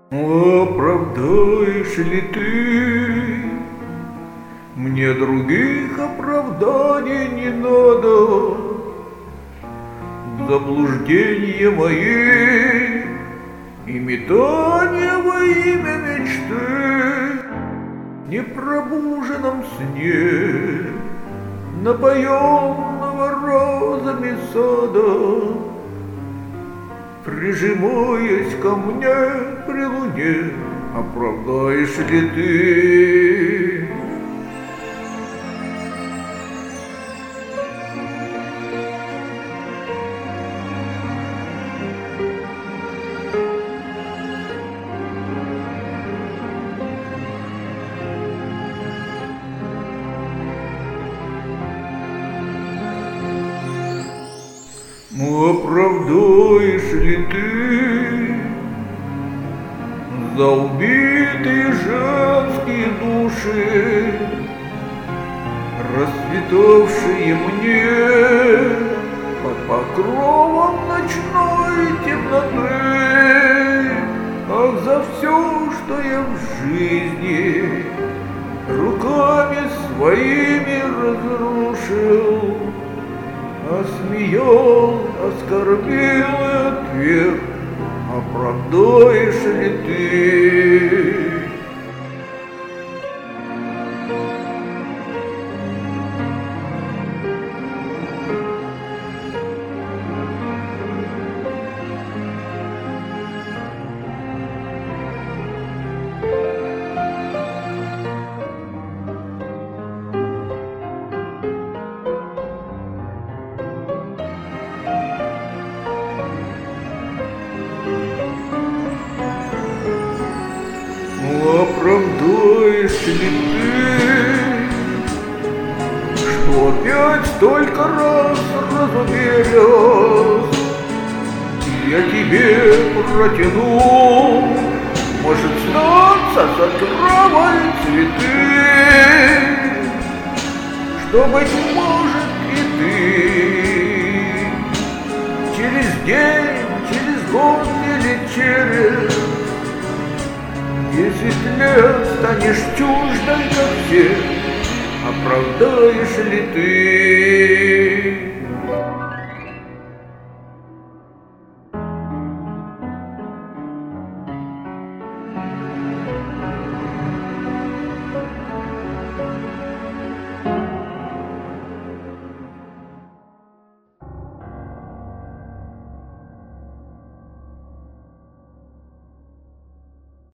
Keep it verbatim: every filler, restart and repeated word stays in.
Оправдаешь ли ты? Мне других оправданий не надо. Заблуждения мои и метания во имя мечты в непробуженном сне, напоенного розами сада, прижимаясь ко мне при луне, оправдаешь ли ты? Оправдаешь ли ты за убитые женские души, расцветавшие мне под покровом ночной темноты? Ах, за все, что я в жизни руками своими разрушил, осмеял, оскорбил и отверг, оправдаешь ли ты? Оправдаешь ли ты, что опять столько раз разуверилась? Я тебе протяну, может, снаться с травой цветы, что, быть может, и ты через день, через год или через десять лет станешь чуждой, как все, оправдаешь ли ты?